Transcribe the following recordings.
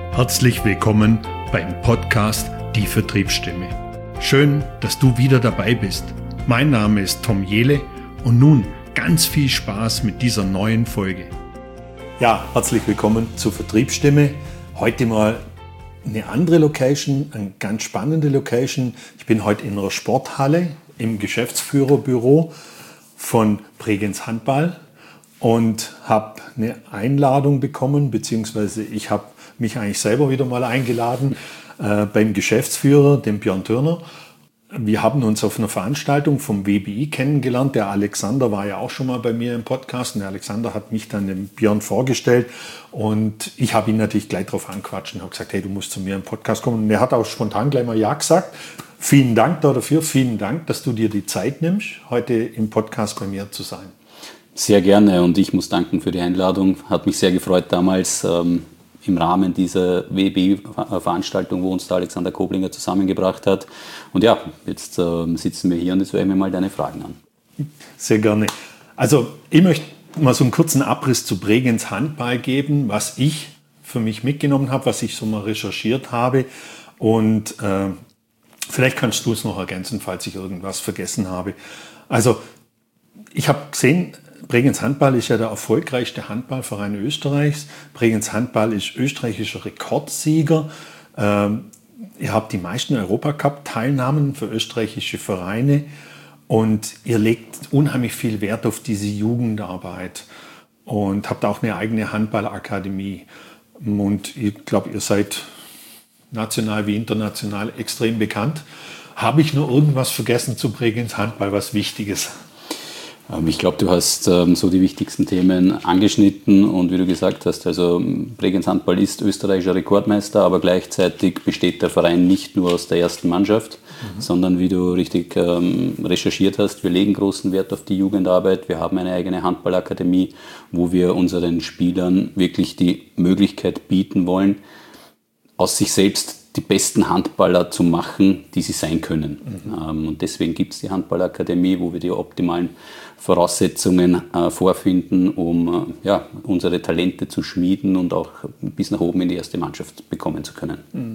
Herzlich willkommen beim Podcast Die Vertriebsstimme. Schön, dass du wieder dabei bist. Mein Name ist Tom Jehle und nun ganz viel Spaß mit dieser neuen Folge. Ja, herzlich willkommen zur Vertriebsstimme. Heute mal eine andere Location, eine ganz spannende Location. Ich bin heute in einer Sporthalle im Geschäftsführerbüro von Bregenz Handball und habe eine Einladung bekommen, beziehungsweise ich habe mich eigentlich selber wieder mal eingeladen beim Geschäftsführer, dem Björn Thürner. Wir haben uns auf einer Veranstaltung vom WBI kennengelernt. Der Alexander war ja auch schon mal bei mir im Podcast und der Alexander hat mich dann dem Björn vorgestellt und ich habe ihn natürlich gleich darauf angequatscht und habe gesagt, hey, du musst zu mir im Podcast kommen. Und er hat auch spontan gleich mal ja gesagt. Vielen Dank dafür, vielen Dank, dass du dir die Zeit nimmst, heute im Podcast bei mir zu sein. Sehr gerne und ich muss danken für die Einladung. Hat mich sehr gefreut damals im Rahmen dieser WBI-Veranstaltung, wo uns der Alexander Koblinger zusammengebracht hat. Und ja, jetzt sitzen wir hier und jetzt höre ich mir mal deine Fragen an. Sehr gerne. Also ich möchte mal so einen kurzen Abriss zu Bregenz Handball geben, was ich für mich mitgenommen habe, was ich so mal recherchiert habe. Und vielleicht kannst du es noch ergänzen, falls ich irgendwas vergessen habe. Also ich habe gesehen, Bregenz Handball ist ja der erfolgreichste Handballverein Österreichs. Bregenz Handball ist österreichischer Rekordsieger. Ihr habt die meisten Europacup-Teilnahmen für österreichische Vereine und ihr legt unheimlich viel Wert auf diese Jugendarbeit und habt auch eine eigene Handballakademie. Und ich glaube, ihr seid national wie international extrem bekannt. Habe ich nur irgendwas vergessen zu Bregenz Handball, was Wichtiges? Ich glaube, du hast so die wichtigsten Themen angeschnitten und wie du gesagt hast, also Bregenz Handball ist österreichischer Rekordmeister, aber gleichzeitig besteht der Verein nicht nur aus der ersten Mannschaft, sondern wie du richtig recherchiert hast, wir legen großen Wert auf die Jugendarbeit. Wir haben eine eigene Handballakademie, wo wir unseren Spielern wirklich die Möglichkeit bieten wollen, aus sich selbst die besten Handballer zu machen, die sie sein können. Und deswegen gibt es die Handballakademie, wo wir die optimalen Voraussetzungen vorfinden, um unsere Talente zu schmieden und auch bis nach oben in die erste Mannschaft bekommen zu können.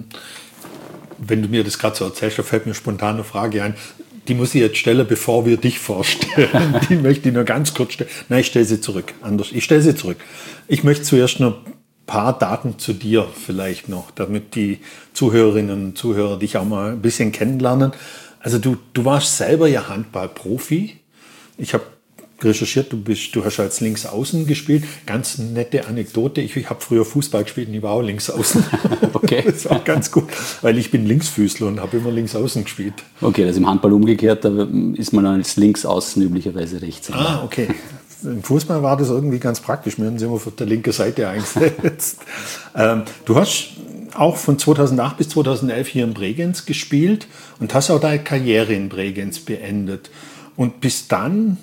Wenn du mir das gerade so erzählst, da fällt mir spontan eine Frage ein. Die muss ich jetzt stellen, bevor wir dich vorstellen. Die möchte ich nur ganz kurz stellen. Nein, ich stelle sie zurück. Anders, ich stelle sie zurück. Ich möchte zuerst noch paar Daten zu dir vielleicht noch, damit die Zuhörerinnen und Zuhörer dich auch mal ein bisschen kennenlernen. Also du warst selber ja Handballprofi. Ich habe recherchiert, du hast als Linksaußen gespielt. Ganz nette Anekdote. Ich habe früher Fußball gespielt und ich war auch Linksaußen. Okay. Das ist auch ganz gut, weil ich bin Linksfüßler und habe immer Linksaußen gespielt. Okay, das ist im Handball umgekehrt, da ist man als Linksaußen üblicherweise rechts. Ah, okay. Im Fußball war das irgendwie ganz praktisch. Wir haben sie immer auf der linken Seite eingesetzt. Du hast auch von 2008 bis 2011 hier in Bregenz gespielt und hast auch deine Karriere in Bregenz beendet. Und bis dann,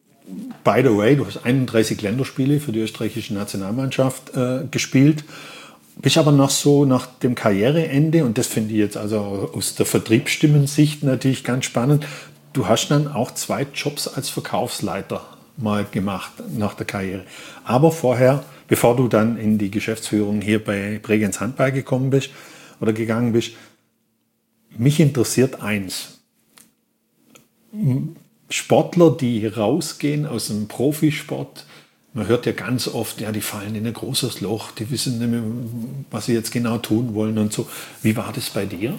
by the way, du hast 31 Länderspiele für die österreichische Nationalmannschaft gespielt, bist aber nach dem Karriereende, und das finde ich jetzt also aus der Vertriebsstimmensicht natürlich ganz spannend, du hast dann auch 2 Jobs als Verkaufsleiter mal gemacht nach der Karriere. Aber vorher, bevor du dann in die Geschäftsführung hier bei Bregenz Handball gegangen bist, mich interessiert eins. Sportler, die rausgehen aus dem Profisport, man hört ja ganz oft, ja, die fallen in ein großes Loch, die wissen nicht mehr, was sie jetzt genau tun wollen und so. Wie war das bei dir?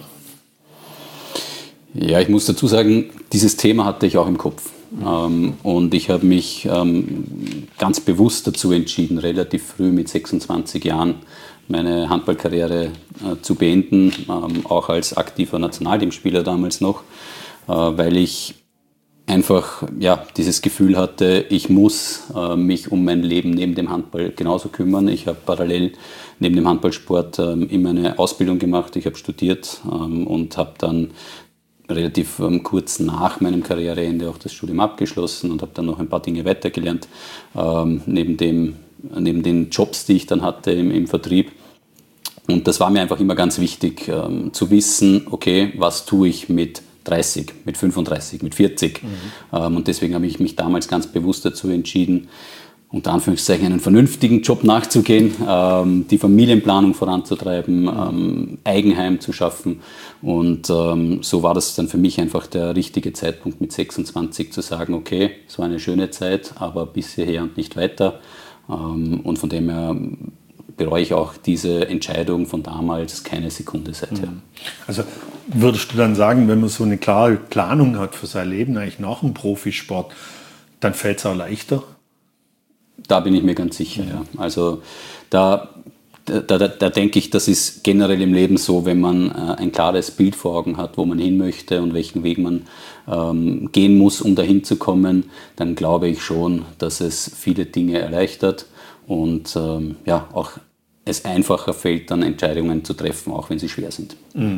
Ja, ich muss dazu sagen, dieses Thema hatte ich auch im Kopf. Und ich habe mich ganz bewusst dazu entschieden, relativ früh mit 26 Jahren meine Handballkarriere zu beenden, auch als aktiver Nationalteamspieler damals noch, weil ich einfach dieses Gefühl hatte, ich muss mich um mein Leben neben dem Handball genauso kümmern. Ich habe parallel neben dem Handballsport immer eine Ausbildung gemacht, ich habe studiert und habe dann relativ kurz nach meinem Karriereende auch das Studium abgeschlossen und habe dann noch ein paar Dinge weitergelernt, neben den Jobs, die ich dann hatte im Vertrieb. Und das war mir einfach immer ganz wichtig, zu wissen, okay, was tue ich mit 30, mit 35, mit 40. Und deswegen habe ich mich damals ganz bewusst dazu entschieden, unter Anführungszeichen einen vernünftigen Job nachzugehen, die Familienplanung voranzutreiben, Eigenheim zu schaffen. Und so war das dann für mich einfach der richtige Zeitpunkt mit 26 zu sagen, okay, es war eine schöne Zeit, aber bis hierher und nicht weiter. Und von dem her bereue ich auch diese Entscheidung von damals keine Sekunde seither. Also würdest du dann sagen, wenn man so eine klare Planung hat für sein Leben, eigentlich nach dem Profisport, dann fällt es auch leichter? Da bin ich mir ganz sicher, ja. Also da denke ich, das ist generell im Leben so, wenn man ein klares Bild vor Augen hat, wo man hin möchte und welchen Weg man gehen muss, um dahin zu kommen, dann glaube ich schon, dass es viele Dinge erleichtert und auch es einfacher fällt, dann Entscheidungen zu treffen, auch wenn sie schwer sind.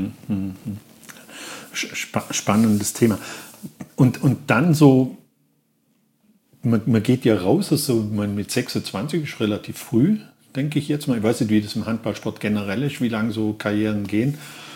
Spannendes Thema. Und dann so, man geht ja raus, also man mit 26 ist relativ früh, denke ich jetzt mal. Ich weiß nicht, wie das im Handballsport generell ist, wie lange so Karrieren gehen.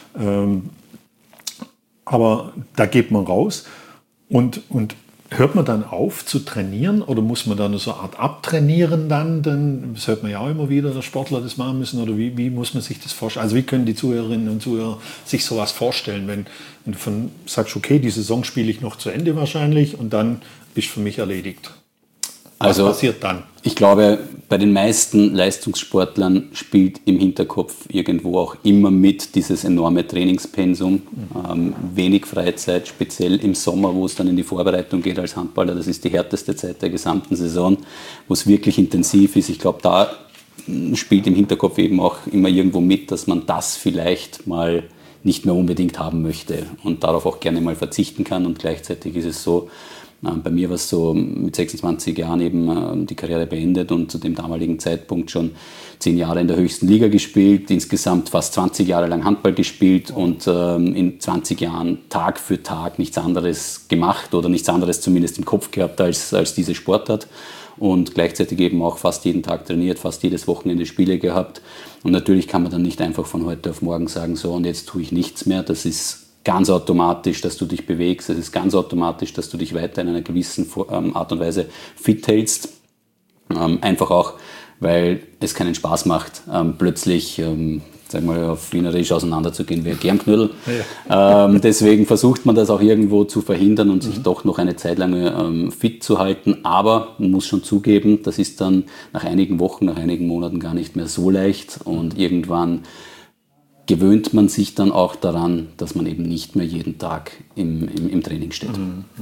Aber da geht man raus und hört man dann auf zu trainieren oder muss man dann so eine Art abtrainieren dann? Das hört man ja auch immer wieder, dass Sportler das machen müssen. Oder wie muss man sich das vorstellen? Also wie können die Zuhörerinnen und Zuhörer sich sowas vorstellen, wenn du sagst, okay, die Saison spiele ich noch zu Ende wahrscheinlich und dann ist für mich erledigt. Was passiert dann? Ich glaube, bei den meisten Leistungssportlern spielt im Hinterkopf irgendwo auch immer mit dieses enorme Trainingspensum, wenig Freizeit, speziell im Sommer, wo es dann in die Vorbereitung geht als Handballer. Das ist die härteste Zeit der gesamten Saison, wo es wirklich intensiv ist. Ich glaube, da spielt im Hinterkopf eben auch immer irgendwo mit, dass man das vielleicht mal nicht mehr unbedingt haben möchte und darauf auch gerne mal verzichten kann. Und gleichzeitig ist es so, bei mir war es so mit 26 Jahren eben die Karriere beendet und zu dem damaligen Zeitpunkt schon 10 Jahre in der höchsten Liga gespielt, insgesamt fast 20 Jahre lang Handball gespielt und in 20 Jahren Tag für Tag nichts anderes gemacht oder nichts anderes zumindest im Kopf gehabt als diese Sportart und gleichzeitig eben auch fast jeden Tag trainiert, fast jedes Wochenende Spiele gehabt und natürlich kann man dann nicht einfach von heute auf morgen sagen, so und jetzt tue ich nichts mehr, das ist ganz automatisch, dass du dich bewegst. Es ist ganz automatisch, dass du dich weiter in einer gewissen Art und Weise fit hältst. Einfach auch, weil es keinen Spaß macht, plötzlich, sagen wir mal auf Wienerisch auseinanderzugehen wie ein Germknödel. Ja. Deswegen versucht man das auch irgendwo zu verhindern und sich doch noch eine Zeit lang fit zu halten. Aber man muss schon zugeben, das ist dann nach einigen Wochen, nach einigen Monaten gar nicht mehr so leicht und irgendwann gewöhnt man sich dann auch daran, dass man eben nicht mehr jeden Tag im Training steht.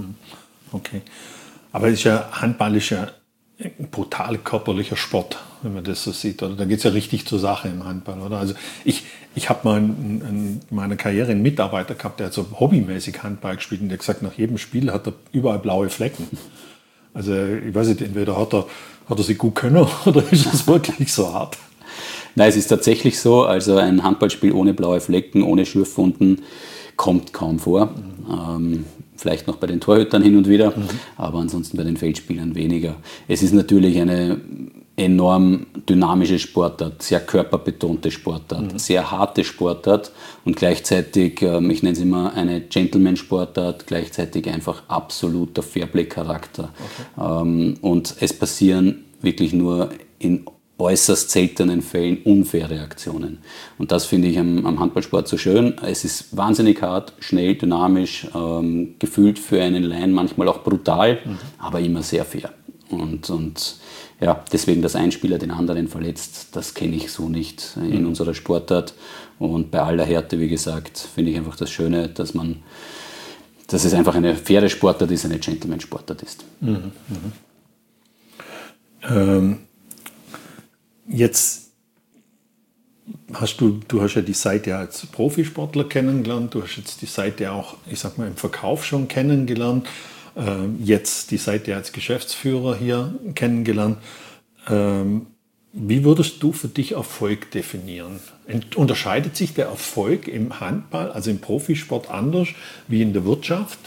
Okay. Aber Handball ist ja ein brutal körperlicher Sport, wenn man das so sieht. Oder? Da geht es ja richtig zur Sache im Handball. Oder? Also ich habe mal in meiner Karriere einen Mitarbeiter gehabt, der hat so hobbymäßig Handball gespielt und der hat gesagt, nach jedem Spiel hat er überall blaue Flecken. Also ich weiß nicht, entweder hat er sie gut können oder ist es wirklich so hart? Nein, es ist tatsächlich so, also ein Handballspiel ohne blaue Flecken, ohne Schürfwunden kommt kaum vor. Vielleicht noch bei den Torhütern hin und wieder, aber ansonsten bei den Feldspielern weniger. Es ist natürlich eine enorm dynamische Sportart, sehr körperbetonte Sportart, sehr harte Sportart und gleichzeitig, ich nenne es immer eine Gentleman-Sportart, gleichzeitig einfach absoluter Fairplay-Charakter. Okay. Und es passieren wirklich nur in äußerst seltenen Fällen unfaire Aktionen. Und das finde ich am Handballsport so schön. Es ist wahnsinnig hart, schnell, dynamisch, gefühlt für einen Laien manchmal auch brutal, aber immer sehr fair. Und ja, deswegen, dass ein Spieler den anderen verletzt, das kenne ich so nicht in unserer Sportart. Und bei aller Härte, wie gesagt, finde ich einfach das Schöne, dass es einfach eine faire Sportart ist, eine Gentleman-Sportart ist. Jetzt hast du hast ja die Seite als Profisportler kennengelernt, du hast jetzt die Seite auch, ich sag mal, im Verkauf schon kennengelernt, jetzt die Seite als Geschäftsführer hier kennengelernt. Wie würdest du für dich Erfolg definieren? Unterscheidet sich der Erfolg im Handball, also im Profisport, anders wie in der Wirtschaft?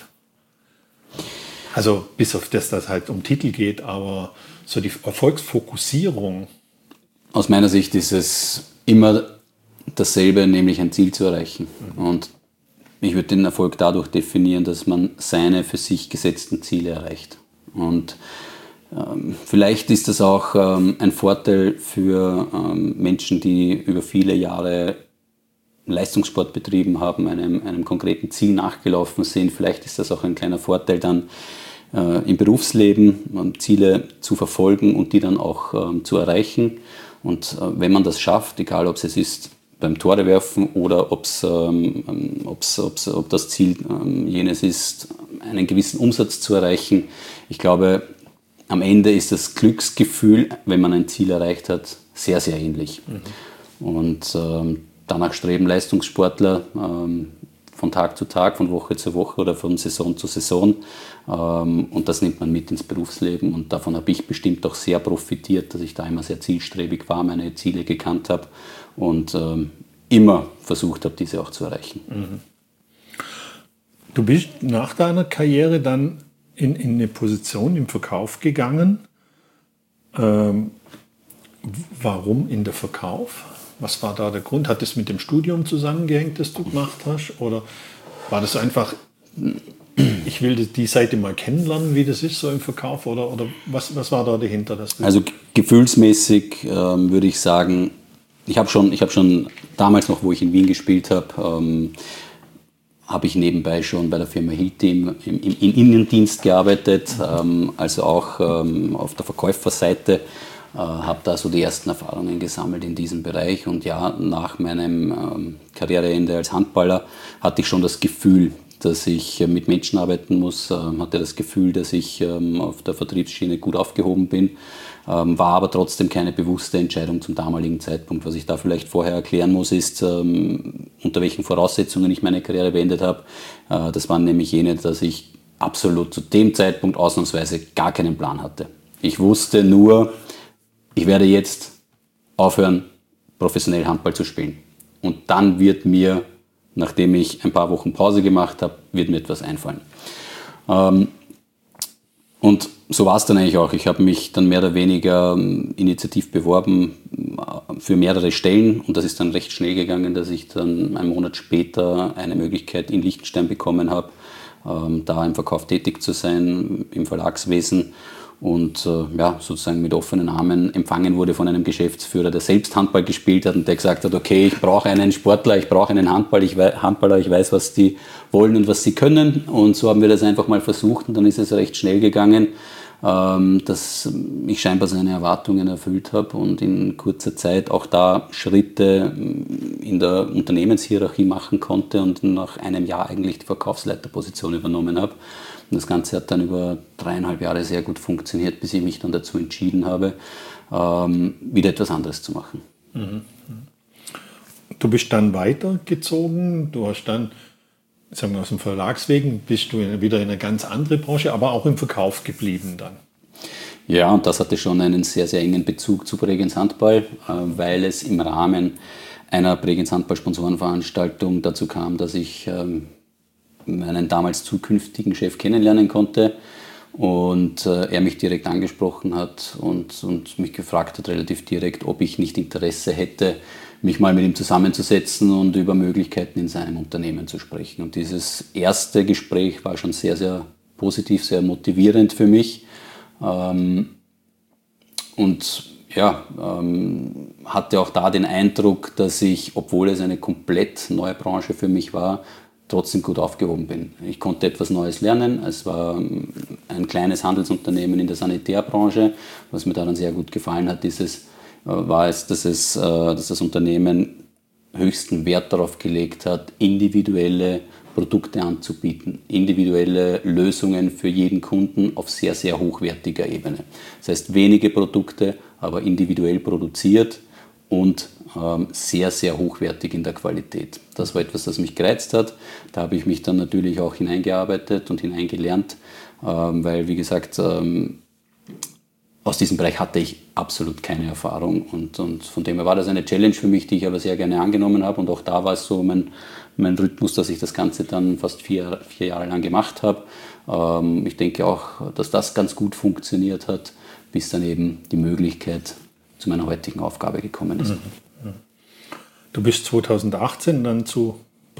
Also bis auf das halt um Titel geht, aber so die Erfolgsfokussierung. Aus meiner Sicht ist es immer dasselbe, nämlich ein Ziel zu erreichen. Und ich würde den Erfolg dadurch definieren, dass man seine für sich gesetzten Ziele erreicht. Und Vielleicht ist das auch ein Vorteil für Menschen, die über viele Jahre Leistungssport betrieben haben, einem konkreten Ziel nachgelaufen sind. Vielleicht ist das auch ein kleiner Vorteil dann im Berufsleben, Ziele zu verfolgen und die dann auch zu erreichen. Und wenn man das schafft, egal ob es ist beim Tore werfen oder ob das Ziel jenes ist, einen gewissen Umsatz zu erreichen, ich glaube, am Ende ist das Glücksgefühl, wenn man ein Ziel erreicht hat, sehr, sehr ähnlich. Und danach streben Leistungssportler von Tag zu Tag, von Woche zu Woche oder von Saison zu Saison. Und das nimmt man mit ins Berufsleben. Und davon habe ich bestimmt auch sehr profitiert, dass ich da immer sehr zielstrebig war, meine Ziele gekannt habe und immer versucht habe, diese auch zu erreichen. Du bist nach deiner Karriere dann in eine Position im Verkauf gegangen. Warum in der Verkauf? Was war da der Grund? Hat das mit dem Studium zusammengehängt, das du gemacht hast? Oder war das einfach, ich will die Seite mal kennenlernen, wie das ist so im Verkauf? Oder was war da dahinter? Also gefühlsmäßig würde ich sagen, ich habe schon damals noch, wo ich in Wien gespielt habe, habe ich nebenbei schon bei der Firma Hilti im Innendienst gearbeitet, also auch auf der Verkäuferseite. Habe da so die ersten Erfahrungen gesammelt in diesem Bereich und ja, nach meinem Karriereende als Handballer hatte ich schon das Gefühl, dass ich mit Menschen arbeiten muss, hatte das Gefühl, dass ich auf der Vertriebsschiene gut aufgehoben bin, war aber trotzdem keine bewusste Entscheidung zum damaligen Zeitpunkt. Was ich da vielleicht vorher erklären muss, ist, unter welchen Voraussetzungen ich meine Karriere beendet habe. Das waren nämlich jene, dass ich absolut zu dem Zeitpunkt ausnahmsweise gar keinen Plan hatte. Ich wusste nur, ich werde jetzt aufhören, professionell Handball zu spielen. Und dann wird mir, nachdem ich ein paar Wochen Pause gemacht habe, wird mir etwas einfallen. Und so war es dann eigentlich auch. Ich habe mich dann mehr oder weniger initiativ beworben für mehrere Stellen und das ist dann recht schnell gegangen, dass ich dann einen Monat später eine Möglichkeit in Liechtenstein bekommen habe, da im Verkauf tätig zu sein, im Verlagswesen. Und sozusagen mit offenen Armen empfangen wurde von einem Geschäftsführer, der selbst Handball gespielt hat und der gesagt hat, okay, ich brauche einen Sportler, ich brauche einen Handballer, ich weiß, was die wollen und was sie können. Und so haben wir das einfach mal versucht und dann ist es recht schnell gegangen, dass ich scheinbar seine Erwartungen erfüllt habe und in kurzer Zeit auch da Schritte in der Unternehmenshierarchie machen konnte und nach einem Jahr eigentlich die Verkaufsleiterposition übernommen habe. Und das Ganze hat dann über 3,5 Jahre sehr gut funktioniert, bis ich mich dann dazu entschieden habe, wieder etwas anderes zu machen. Du bist dann weitergezogen, du hast dann, sagen wir aus dem Verlagswegen, bist du wieder in eine ganz andere Branche, aber auch im Verkauf geblieben dann. Ja, und das hatte schon einen sehr, sehr engen Bezug zu Bregenz Handball, weil es im Rahmen einer Bregenz Handball-Sponsorenveranstaltung dazu kam, dass ich meinen damals zukünftigen Chef kennenlernen konnte und er mich direkt angesprochen hat und mich gefragt hat relativ direkt, ob ich nicht Interesse hätte, mich mal mit ihm zusammenzusetzen und über Möglichkeiten in seinem Unternehmen zu sprechen. Und dieses erste Gespräch war schon sehr, sehr positiv, sehr motivierend für mich hatte auch da den Eindruck, dass ich, obwohl es eine komplett neue Branche für mich war, trotzdem gut aufgehoben bin. Ich konnte etwas Neues lernen. Es war ein kleines Handelsunternehmen in der Sanitärbranche. Was mir daran sehr gut gefallen hat, dass das Unternehmen höchsten Wert darauf gelegt hat, individuelle Produkte anzubieten, individuelle Lösungen für jeden Kunden auf sehr, sehr hochwertiger Ebene. Das heißt, wenige Produkte, aber individuell produziert und sehr, sehr hochwertig in der Qualität. Das war etwas, das mich gereizt hat. Da habe ich mich dann natürlich auch hineingearbeitet und hineingelernt, weil, wie gesagt, aus diesem Bereich hatte ich absolut keine Erfahrung und von dem her war das eine Challenge für mich, die ich aber sehr gerne angenommen habe und auch da war es so mein Rhythmus, dass ich das Ganze dann fast 4 Jahre lang gemacht habe. Ich denke auch, dass das ganz gut funktioniert hat, bis dann eben die Möglichkeit zu meiner heutigen Aufgabe gekommen ist. Du bist 2018 dann zu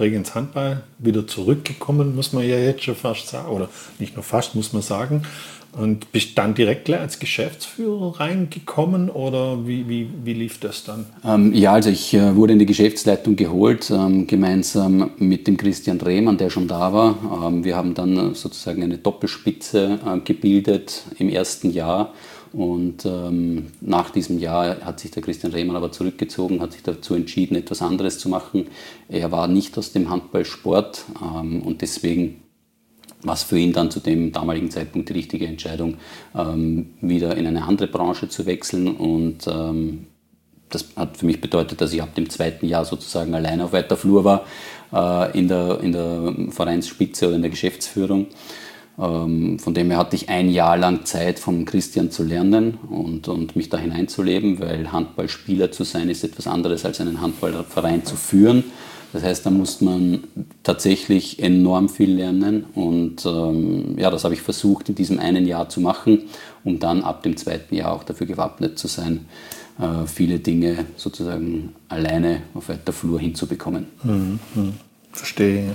Bregenz Handball wieder zurückgekommen, muss man ja jetzt schon fast sagen, oder nicht nur fast, muss man sagen. Und bist dann direkt gleich als Geschäftsführer reingekommen oder wie lief das dann? Ja, also ich wurde in die Geschäftsleitung geholt, gemeinsam mit dem Christian Rehmann, der schon da war. Wir haben dann sozusagen eine Doppelspitze gebildet im ersten Jahr. Und nach diesem Jahr hat sich der Christian Rehmann aber zurückgezogen, hat sich dazu entschieden, etwas anderes zu machen. Er war nicht aus dem Handballsport und deswegen war es für ihn dann zu dem damaligen Zeitpunkt die richtige Entscheidung, wieder in eine andere Branche zu wechseln. Und das hat für mich bedeutet, dass ich ab dem zweiten Jahr sozusagen allein auf weiter Flur war, in der Vereinsspitze oder in der Geschäftsführung. Von dem her hatte ich ein Jahr lang Zeit, vom Christian zu lernen und mich da hineinzuleben, weil Handballspieler zu sein ist etwas anderes als einen Handballverein zu führen. Das heißt, da muss man tatsächlich enorm viel lernen und das habe ich versucht in diesem einen Jahr zu machen, um dann ab dem zweiten Jahr auch dafür gewappnet zu sein, viele Dinge sozusagen alleine auf weiter Flur hinzubekommen. Verstehe.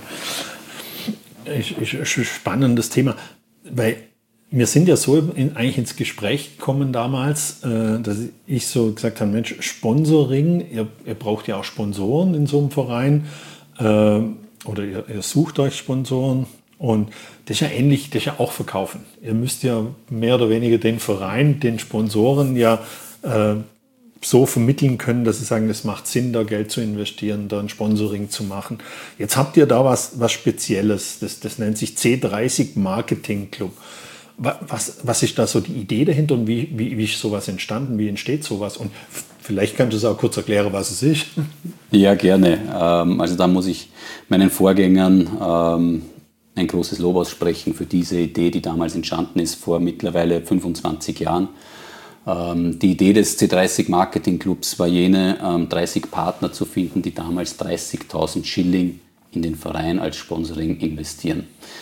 Spannendes Thema, weil wir sind ja so eigentlich ins Gespräch gekommen damals, dass ich so gesagt habe, Mensch, Sponsoring, ihr braucht ja auch Sponsoren in so einem Verein oder ihr sucht euch Sponsoren und das ist ja ähnlich, das ist ja auch Verkaufen. Ihr müsst ja mehr oder weniger den Verein, den Sponsoren ja so vermitteln können, dass sie sagen, es macht Sinn, da Geld zu investieren, da ein Sponsoring zu machen. Jetzt habt ihr da was Spezielles, das nennt sich C30 Marketing Club. Was ist da so die Idee dahinter und wie ist sowas entstanden, wie entsteht sowas? Und vielleicht kannst du es auch kurz erklären, was es ist. Ja, gerne. Also da muss ich meinen Vorgängern ein großes Lob aussprechen für diese Idee, die damals entstanden ist, vor mittlerweile 25 Jahren. Die Idee des C30 Marketing Clubs war jene, 30 Partner zu finden, die damals 30.000 Schilling in den Verein als Sponsoring investieren.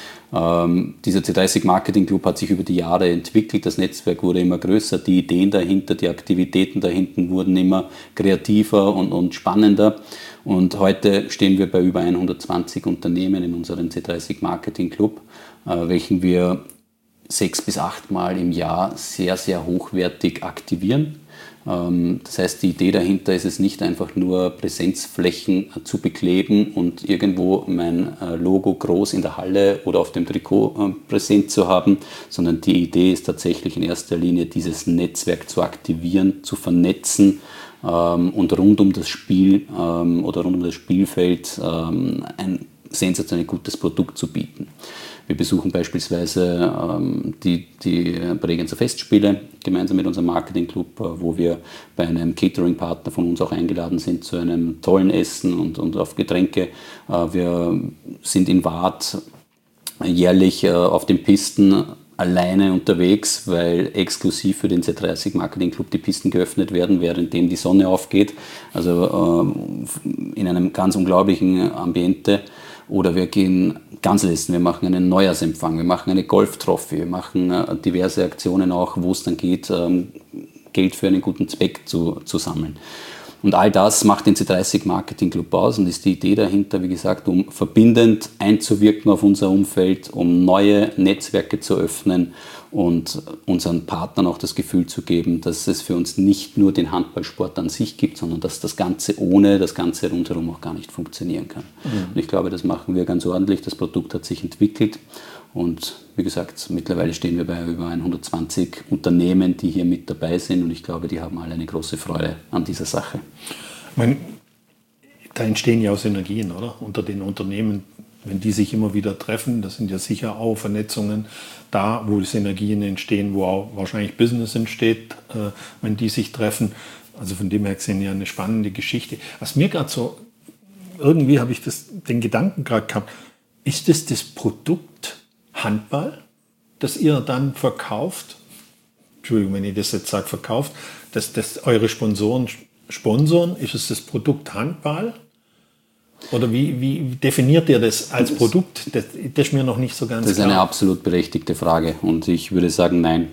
Dieser C30 Marketing Club hat sich über die Jahre entwickelt, das Netzwerk wurde immer größer, die Ideen dahinter, die Aktivitäten dahinter wurden immer kreativer und spannender. Und heute stehen wir bei über 120 Unternehmen in unserem C30 Marketing Club, welchen wir 6 bis 8 Mal im Jahr sehr, sehr hochwertig aktivieren. Das heißt, die Idee dahinter ist es nicht einfach nur Präsenzflächen zu bekleben und irgendwo mein Logo groß in der Halle oder auf dem Trikot präsent zu haben, sondern die Idee ist tatsächlich in erster Linie, dieses Netzwerk zu aktivieren, zu vernetzen und rund um das Spiel oder rund um das Spielfeld ein sensationell gutes Produkt zu bieten. Wir besuchen beispielsweise die Bregenzer Festspiele gemeinsam mit unserem Marketingclub, wo wir bei einem Catering-Partner von uns auch eingeladen sind zu einem tollen Essen und auf Getränke. Wir sind in Waadt jährlich auf den Pisten alleine unterwegs, weil exklusiv für den C30 Marketing Club die Pisten geöffnet werden, währenddem die Sonne aufgeht. Also in einem ganz unglaublichen Ambiente. Oder wir gehen ganz essen, wir machen einen Neujahrsempfang, wir machen eine Golf-Trophy, wir machen diverse Aktionen auch, wo es dann geht, Geld für einen guten Zweck zu sammeln. Und all das macht den C30 Marketing Club aus und ist die Idee dahinter, wie gesagt, um verbindend einzuwirken auf unser Umfeld, um neue Netzwerke zu öffnen und unseren Partnern auch das Gefühl zu geben, dass es für uns nicht nur den Handballsport an sich gibt, sondern dass das Ganze ohne das Ganze rundherum auch gar nicht funktionieren kann. Und ich glaube, das machen wir ganz ordentlich. Das Produkt hat sich entwickelt und wie gesagt, mittlerweile stehen wir bei über 120 Unternehmen, die hier mit dabei sind und ich glaube, die haben alle eine große Freude an dieser Sache. Ich meine, da entstehen ja auch Synergien, oder? Unter den Unternehmen, wenn die sich immer wieder treffen, das sind ja sicher auch Vernetzungen da, wo Synergien entstehen, wo auch wahrscheinlich Business entsteht, wenn die sich treffen. Also von dem her gesehen ja eine spannende Geschichte. Was mir gerade so, irgendwie habe ich den Gedanken gerade gehabt, ist das Produkt Handball, das ihr dann verkauft? Entschuldigung, wenn ich das jetzt sage, verkauft, dass eure Sponsoren sponsern, ist es das Produkt Handball? Oder wie definiert ihr das als Produkt? Das ist mir noch nicht so ganz klar. Das ist eine absolut berechtigte Frage und ich würde sagen, nein.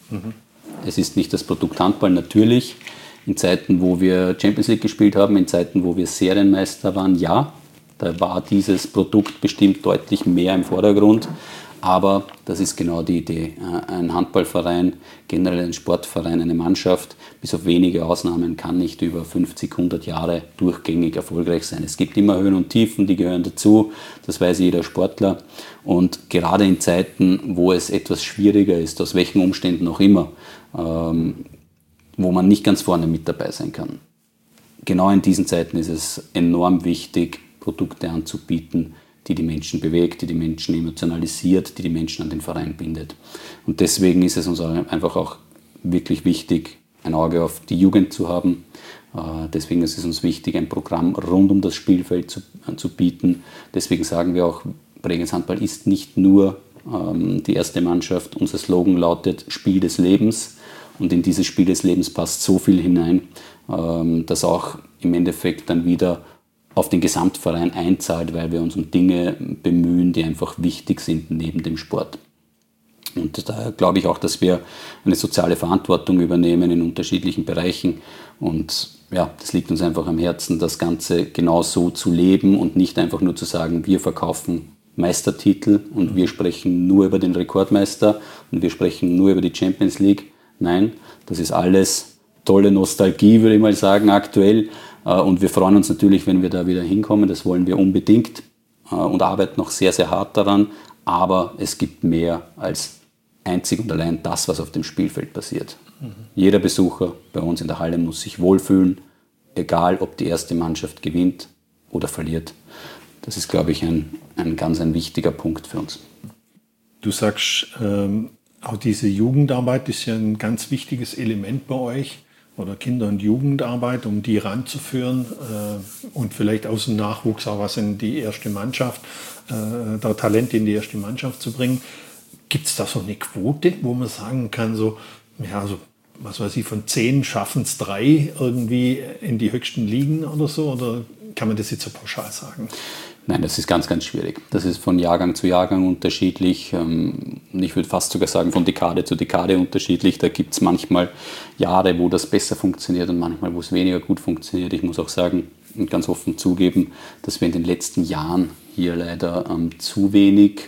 Es ist nicht das Produkt Handball. Natürlich, in Zeiten, wo wir Champions League gespielt haben, in Zeiten, wo wir Serienmeister waren, ja. Da war dieses Produkt bestimmt deutlich mehr im Vordergrund. Aber das ist genau die Idee. Ein Handballverein, generell ein Sportverein, eine Mannschaft, bis auf wenige Ausnahmen, kann nicht über 50, 100 Jahre durchgängig erfolgreich sein. Es gibt immer Höhen und Tiefen, die gehören dazu, das weiß jeder Sportler. Und gerade in Zeiten, wo es etwas schwieriger ist, aus welchen Umständen auch immer, wo man nicht ganz vorne mit dabei sein kann, genau in diesen Zeiten ist es enorm wichtig, Produkte anzubieten, die Menschen bewegt, die Menschen emotionalisiert, die Menschen an den Verein bindet. Und deswegen ist es uns einfach auch wirklich wichtig, ein Auge auf die Jugend zu haben. Deswegen ist es uns wichtig, ein Programm rund um das Spielfeld zu bieten. Deswegen sagen wir auch, Bregenz Handball ist nicht nur die erste Mannschaft. Unser Slogan lautet Spiel des Lebens. Und in dieses Spiel des Lebens passt so viel hinein, dass auch im Endeffekt dann wieder auf den Gesamtverein einzahlt, weil wir uns um Dinge bemühen, die einfach wichtig sind neben dem Sport. Und da glaube ich auch, dass wir eine soziale Verantwortung übernehmen in unterschiedlichen Bereichen. Und ja, das liegt uns einfach am Herzen, das Ganze genau so zu leben und nicht einfach nur zu sagen, wir verkaufen Meistertitel und wir sprechen nur über den Rekordmeister und wir sprechen nur über die Champions League. Nein, das ist alles tolle Nostalgie, würde ich mal sagen, aktuell. Und wir freuen uns natürlich, wenn wir da wieder hinkommen. Das wollen wir unbedingt und arbeiten noch sehr, sehr hart daran. Aber es gibt mehr als einzig und allein das, was auf dem Spielfeld passiert. Jeder Besucher bei uns in der Halle muss sich wohlfühlen, egal ob die erste Mannschaft gewinnt oder verliert. Das ist, glaube ich, ein ganz wichtiger Punkt für uns. Du sagst, auch diese Jugendarbeit ist ja ein ganz wichtiges Element bei euch. Oder Kinder- und Jugendarbeit, um die ranzuführen und vielleicht aus dem Nachwuchs auch was in die erste Mannschaft, da Talente in die erste Mannschaft zu bringen. Gibt es da so eine Quote, wo man sagen kann, so, ja, so, was weiß ich, von 10 schaffen es 3 irgendwie in die höchsten Ligen oder so? Oder kann man das jetzt so pauschal sagen? Nein, das ist ganz, ganz schwierig. Das ist von Jahrgang zu Jahrgang unterschiedlich. Ich würde fast sogar sagen, von Dekade zu Dekade unterschiedlich. Da gibt es manchmal Jahre, wo das besser funktioniert und manchmal, wo es weniger gut funktioniert. Ich muss auch sagen und ganz offen zugeben, dass wir in den letzten Jahren hier leider zu wenig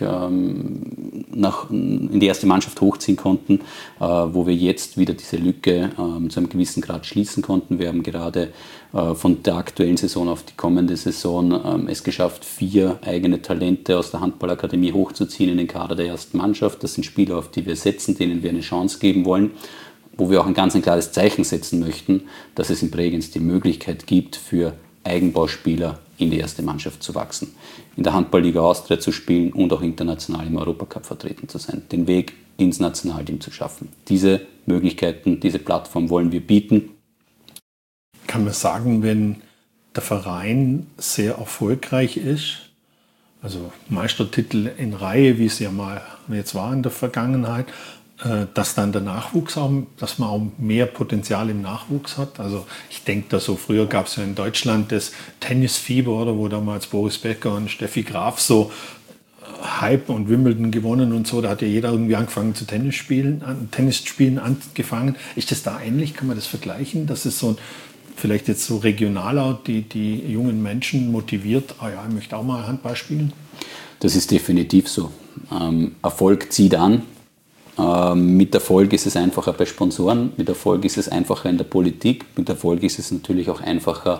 in die erste Mannschaft hochziehen konnten, wo wir jetzt wieder diese Lücke zu einem gewissen Grad schließen konnten. Wir haben gerade von der aktuellen Saison auf die kommende Saison es geschafft, 4 eigene Talente aus der Handballakademie hochzuziehen in den Kader der ersten Mannschaft. Das sind Spieler, auf die wir setzen, denen wir eine Chance geben wollen, wo wir auch ein ganz klares Zeichen setzen möchten, dass es in Bregenz die Möglichkeit gibt, für Eigenbauspieler in die erste Mannschaft zu wachsen, in der Handballliga Austria zu spielen und auch international im Europacup vertreten zu sein, den Weg ins Nationalteam zu schaffen. Diese Möglichkeiten, diese Plattform wollen wir bieten. Kann man sagen, wenn der Verein sehr erfolgreich ist, also Meistertitel in Reihe, wie es ja mal jetzt war in der Vergangenheit, dass dann der Nachwuchs auch, dass man auch mehr Potenzial im Nachwuchs hat. Also ich denke da so, früher gab es ja in Deutschland das Tennisfieber, oder wo damals Boris Becker und Steffi Graf so Hype und Wimbledon gewonnen und so, da hat ja jeder irgendwie angefangen zu Tennisspielen angefangen. Ist das da ähnlich? Kann man das vergleichen? Dass es so vielleicht jetzt so regional auch die jungen Menschen motiviert, ich möchte auch mal Handball spielen? Das ist definitiv so. Erfolg zieht an. Mit Erfolg ist es einfacher bei Sponsoren, mit Erfolg ist es einfacher in der Politik, mit Erfolg ist es natürlich auch einfacher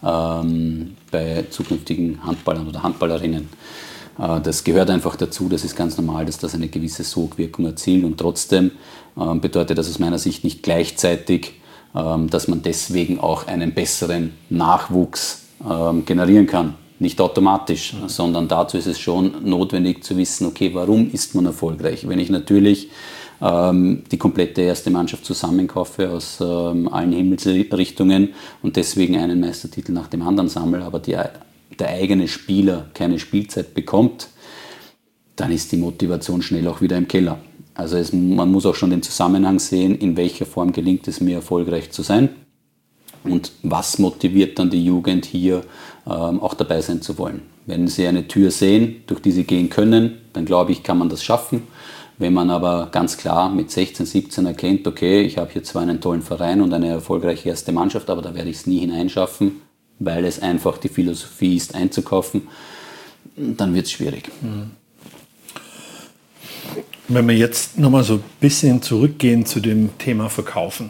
bei zukünftigen Handballern oder Handballerinnen. Das gehört einfach dazu, das ist ganz normal, dass das eine gewisse Sogwirkung erzielt und trotzdem bedeutet das aus meiner Sicht nicht gleichzeitig, dass man deswegen auch einen besseren Nachwuchs generieren kann. Nicht automatisch, sondern dazu ist es schon notwendig zu wissen, okay, warum ist man erfolgreich? Wenn ich natürlich die komplette erste Mannschaft zusammenkaufe aus allen Himmelsrichtungen und deswegen einen Meistertitel nach dem anderen sammle, aber der eigene Spieler keine Spielzeit bekommt, dann ist die Motivation schnell auch wieder im Keller. Also man muss auch schon den Zusammenhang sehen, in welcher Form gelingt es mir, erfolgreich zu sein. Und was motiviert dann die Jugend hier auch dabei sein zu wollen? Wenn sie eine Tür sehen, durch die sie gehen können, dann glaube ich, kann man das schaffen. Wenn man aber ganz klar mit 16, 17 erkennt, okay, ich habe hier zwar einen tollen Verein und eine erfolgreiche erste Mannschaft, aber da werde ich es nie hineinschaffen, weil es einfach die Philosophie ist, einzukaufen, dann wird es schwierig. Wenn wir jetzt nochmal so ein bisschen zurückgehen zu dem Thema Verkaufen.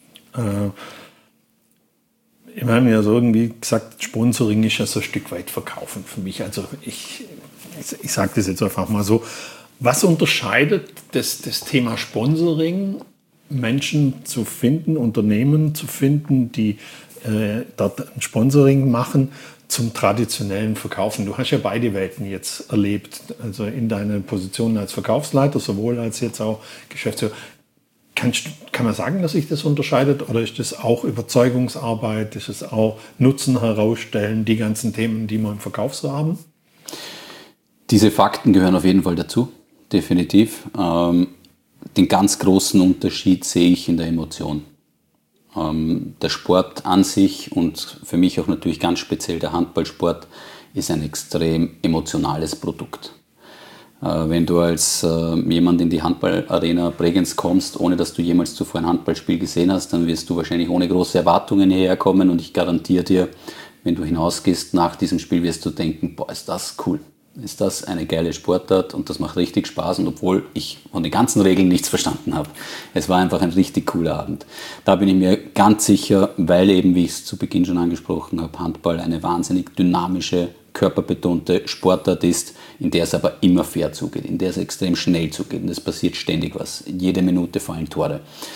Ich habe ja so irgendwie gesagt, Sponsoring ist ja so ein Stück weit Verkaufen für mich. Also ich sage das jetzt einfach mal so. Was unterscheidet das Thema Sponsoring, Menschen zu finden, Unternehmen zu finden, die dort ein Sponsoring machen, zum traditionellen Verkaufen? Du hast ja beide Welten jetzt erlebt, also in deiner Position als Verkaufsleiter, sowohl als jetzt auch Geschäftsführer. Kann man sagen, dass sich das unterscheidet, oder ist das auch Überzeugungsarbeit, ist es auch Nutzen herausstellen, die ganzen Themen, die wir im Verkauf so haben? Diese Fakten gehören auf jeden Fall dazu, definitiv. Den ganz großen Unterschied sehe ich in der Emotion. Der Sport an sich und für mich auch natürlich ganz speziell der Handballsport ist ein extrem emotionales Produkt. Wenn du als jemand in die Handballarena Bregenz kommst, ohne dass du jemals zuvor ein Handballspiel gesehen hast, dann wirst du wahrscheinlich ohne große Erwartungen hierher kommen und ich garantiere dir, wenn du hinausgehst nach diesem Spiel, wirst du denken, boah, ist das cool. Ist das eine geile Sportart und das macht richtig Spaß, und obwohl ich von den ganzen Regeln nichts verstanden habe. Es war einfach ein richtig cooler Abend. Da bin ich mir ganz sicher, weil eben, wie ich es zu Beginn schon angesprochen habe, Handball eine wahnsinnig dynamische, körperbetonte Sportart ist, in der es aber immer fair zugeht, in der es extrem schnell zugeht und es passiert ständig was. Jede Minute fallen Tore.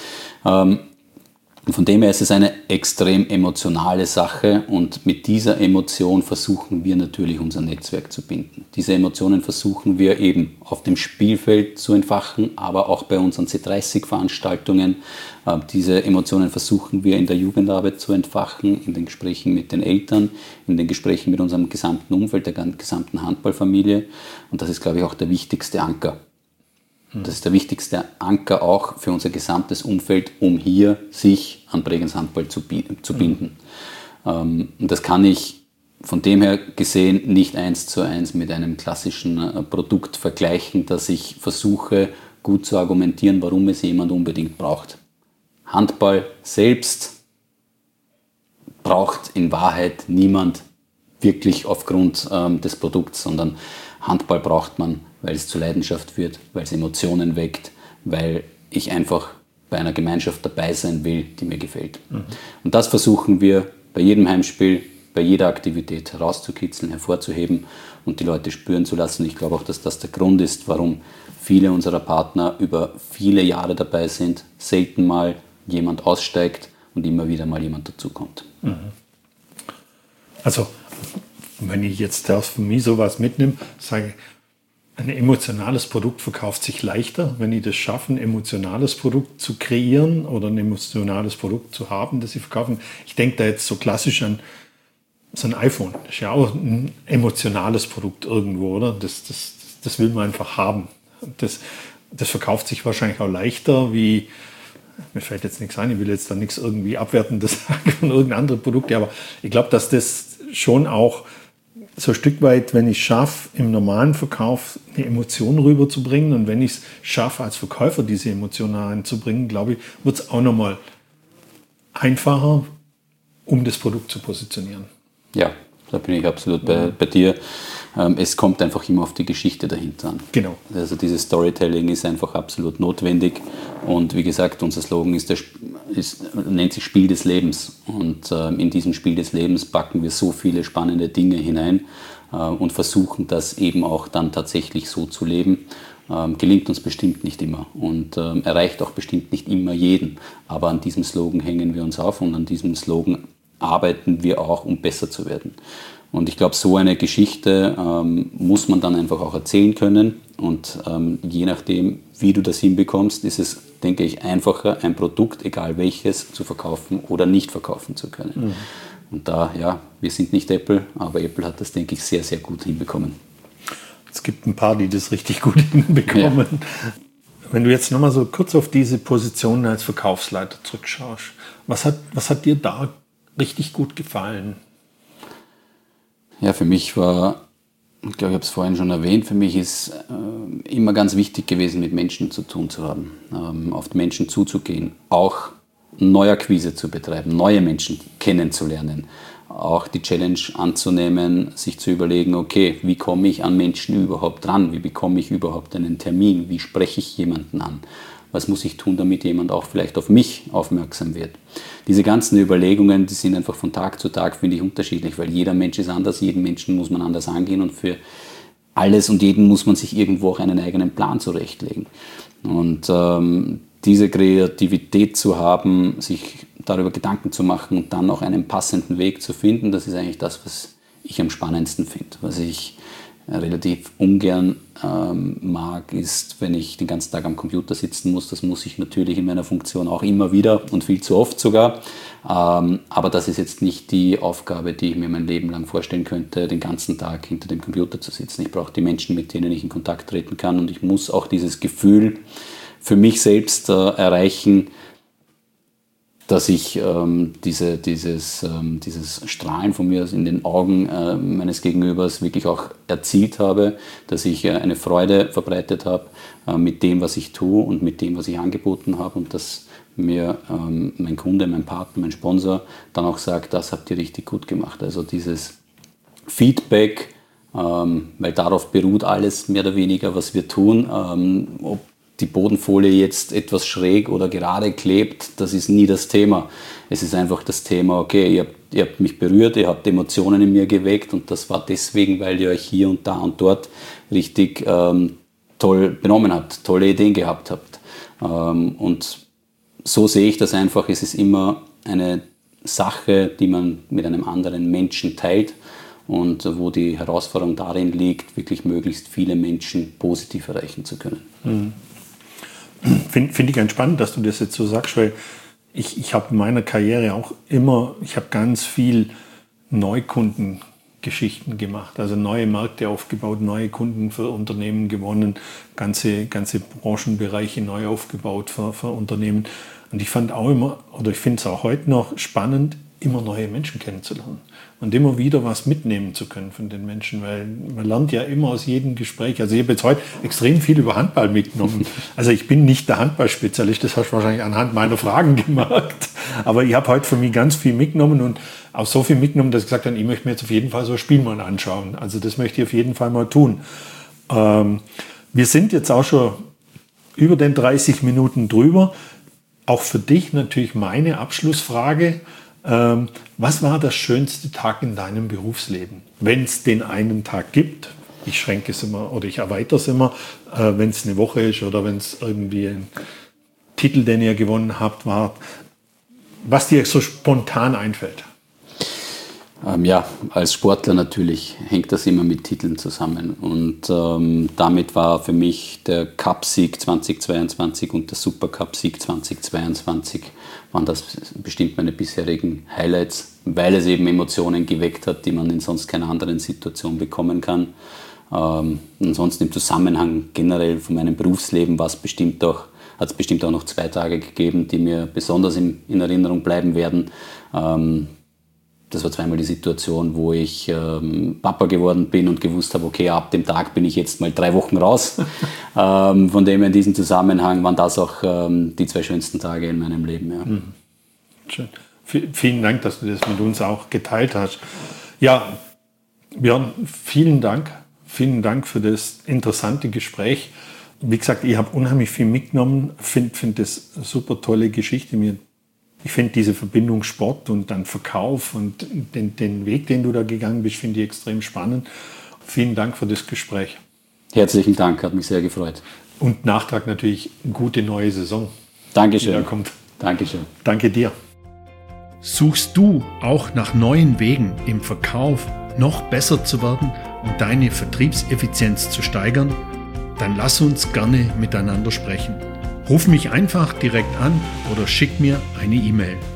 Und von dem her ist es eine extrem emotionale Sache, und mit dieser Emotion versuchen wir natürlich unser Netzwerk zu binden. Diese Emotionen versuchen wir eben auf dem Spielfeld zu entfachen, aber auch bei unseren C30-Veranstaltungen. Diese Emotionen versuchen wir in der Jugendarbeit zu entfachen, in den Gesprächen mit den Eltern, in den Gesprächen mit unserem gesamten Umfeld, der gesamten Handballfamilie. Und das ist, glaube ich, auch der wichtigste Anker. Das ist der wichtigste Anker auch für unser gesamtes Umfeld, um hier sich an Bregenz Handball zu binden. Und das kann ich von dem her gesehen nicht 1:1 mit einem klassischen Produkt vergleichen, dass ich versuche, gut zu argumentieren, warum es jemand unbedingt braucht. Handball selbst braucht in Wahrheit niemand wirklich aufgrund des Produkts, sondern Handball braucht man, weil es zur Leidenschaft wird, weil es Emotionen weckt, weil ich einfach bei einer Gemeinschaft dabei sein will, die mir gefällt. Und das versuchen wir bei jedem Heimspiel, bei jeder Aktivität herauszukitzeln, hervorzuheben und die Leute spüren zu lassen. Ich glaube auch, dass das der Grund ist, warum viele unserer Partner über viele Jahre dabei sind, selten mal jemand aussteigt und immer wieder mal jemand dazukommt. Also, wenn ich jetzt von mir sowas mitnehme, sage ich, ein emotionales Produkt verkauft sich leichter, wenn ich das schaffe, ein emotionales Produkt zu kreieren oder ein emotionales Produkt zu haben, das ich verkaufen. Ich denke da jetzt so klassisch an so ein iPhone. Das ist ja auch ein emotionales Produkt irgendwo, oder? Das will man einfach haben. Das verkauft sich wahrscheinlich auch leichter wie, mir fällt jetzt nichts ein, ich will jetzt da nichts irgendwie Abwertendes sagen von irgendeinem anderen Produkt, aber ich glaube, dass das schon auch so ein Stück weit, wenn ich es schaffe, im normalen Verkauf eine Emotion rüberzubringen, und wenn ich es schaffe, als Verkäufer diese Emotionen reinzubringen, glaube ich, wird es auch nochmal einfacher, um das Produkt zu positionieren. Ja, da bin ich absolut bei dir. Es kommt einfach immer auf die Geschichte dahinter an. Genau. Also dieses Storytelling ist einfach absolut notwendig. Und wie gesagt, unser Slogan nennt sich Spiel des Lebens. Und in diesem Spiel des Lebens packen wir so viele spannende Dinge hinein und versuchen das eben auch dann tatsächlich so zu leben. Gelingt uns bestimmt nicht immer und erreicht auch bestimmt nicht immer jeden. Aber an diesem Slogan hängen wir uns auf und an diesem Slogan arbeiten wir auch, um besser zu werden. Und ich glaube, so eine Geschichte muss man dann einfach auch erzählen können. Und je nachdem, wie du das hinbekommst, ist es, denke ich, einfacher, ein Produkt, egal welches, zu verkaufen oder nicht verkaufen zu können. Und da, ja, wir sind nicht Apple, aber Apple hat das, denke ich, sehr, sehr gut hinbekommen. Es gibt ein paar, die das richtig gut hinbekommen. Ja. Wenn du jetzt nochmal so kurz auf diese Position als Verkaufsleiter zurückschaust, was hat dir da richtig gut gefallen? Ja, für mich war, ich glaube, ich habe es vorhin schon erwähnt, für mich ist immer ganz wichtig gewesen, mit Menschen zu tun zu haben, auf die Menschen zuzugehen, auch Neuakquise zu betreiben, neue Menschen kennenzulernen, auch die Challenge anzunehmen, sich zu überlegen, okay, wie komme ich an Menschen überhaupt ran? Wie bekomme ich überhaupt einen Termin? Wie spreche ich jemanden an? Was muss ich tun, damit jemand auch vielleicht auf mich aufmerksam wird? Diese ganzen Überlegungen, die sind einfach von Tag zu Tag, finde ich, unterschiedlich, weil jeder Mensch ist anders, jeden Menschen muss man anders angehen und für alles und jeden muss man sich irgendwo auch einen eigenen Plan zurechtlegen. Und diese Kreativität zu haben, sich darüber Gedanken zu machen und dann auch einen passenden Weg zu finden, das ist eigentlich das, was ich am spannendsten finde. Was ich relativ ungern mag, ist, wenn ich den ganzen Tag am Computer sitzen muss. Das muss ich natürlich in meiner Funktion auch immer wieder und viel zu oft sogar. Aber das ist jetzt nicht die Aufgabe, die ich mir mein Leben lang vorstellen könnte, den ganzen Tag hinter dem Computer zu sitzen. Ich brauche die Menschen, mit denen ich in Kontakt treten kann, und ich muss auch dieses Gefühl für mich selbst erreichen, dass ich dieses Strahlen von mir in den Augen meines Gegenübers wirklich auch erzielt habe, dass ich eine Freude verbreitet habe mit dem, was ich tue und mit dem, was ich angeboten habe, und dass mir mein Kunde, mein Partner, mein Sponsor dann auch sagt, das habt ihr richtig gut gemacht. Also dieses Feedback, weil darauf beruht alles mehr oder weniger, was wir tun, ob die Bodenfolie jetzt etwas schräg oder gerade klebt, das ist nie das Thema. Es ist einfach das Thema, okay, ihr habt mich berührt, ihr habt Emotionen in mir geweckt, und das war deswegen, weil ihr euch hier und da und dort richtig toll benommen habt, tolle Ideen gehabt habt. Und so sehe ich das einfach. Es ist immer eine Sache, die man mit einem anderen Menschen teilt, und wo die Herausforderung darin liegt, wirklich möglichst viele Menschen positiv erreichen zu können. Mhm. Finde ich ganz spannend, dass du das jetzt so sagst, weil ich habe in meiner Karriere auch immer, ich habe ganz viel Neukundengeschichten gemacht, also neue Märkte aufgebaut, neue Kunden für Unternehmen gewonnen, ganze Branchenbereiche neu aufgebaut für Unternehmen. Und ich fand auch immer, oder ich finde es auch heute noch spannend, immer neue Menschen kennenzulernen und immer wieder was mitnehmen zu können von den Menschen, weil man lernt ja immer aus jedem Gespräch. Also ich habe jetzt heute extrem viel über Handball mitgenommen. Also ich bin nicht der Handballspezialist, das hast du wahrscheinlich anhand meiner Fragen gemerkt, aber ich habe heute für mich ganz viel mitgenommen und auch so viel mitgenommen, dass ich gesagt habe, ich möchte mir jetzt auf jeden Fall so ein Spiel mal anschauen. Also das möchte ich auf jeden Fall mal tun. Wir sind jetzt auch schon über den 30 Minuten drüber. Auch für dich natürlich meine Abschlussfrage. Was war der schönste Tag in deinem Berufsleben? Wenn es den einen Tag gibt, ich schränke es immer oder ich erweitere es immer, wenn es eine Woche ist oder wenn es irgendwie ein Titel, den ihr gewonnen habt, war, was dir so spontan einfällt. Ja, als Sportler natürlich hängt das immer mit Titeln zusammen, und damit war für mich der Cup-Sieg 2022 und der Supercup-Sieg 2022 waren das bestimmt meine bisherigen Highlights, weil es eben Emotionen geweckt hat, die man in sonst keiner anderen Situation bekommen kann. Ansonsten im Zusammenhang generell von meinem Berufsleben hat es bestimmt auch noch 2 Tage gegeben, die mir besonders in Erinnerung bleiben werden. Das war zweimal die Situation, wo ich Papa geworden bin und gewusst habe, okay, ab dem Tag bin ich jetzt mal 3 Wochen raus. Von dem in diesem Zusammenhang waren das auch die 2 schönsten Tage in meinem Leben. Ja. Schön. Vielen Dank, dass du das mit uns auch geteilt hast. Ja, Björn, vielen Dank. Vielen Dank für das interessante Gespräch. Wie gesagt, ich habe unheimlich viel mitgenommen. Finde das eine super tolle Geschichte. Ich finde diese Verbindung Sport und dann Verkauf und den Weg, den du da gegangen bist, finde ich extrem spannend. Vielen Dank für das Gespräch. Herzlichen Dank, hat mich sehr gefreut. Und Nachtrag natürlich, gute neue Saison. Dankeschön. Die da kommt. Dankeschön. Danke dir. Suchst du auch nach neuen Wegen im Verkauf, noch besser zu werden und deine Vertriebseffizienz zu steigern? Dann lass uns gerne miteinander sprechen. Ruf mich einfach direkt an oder schick mir eine E-Mail.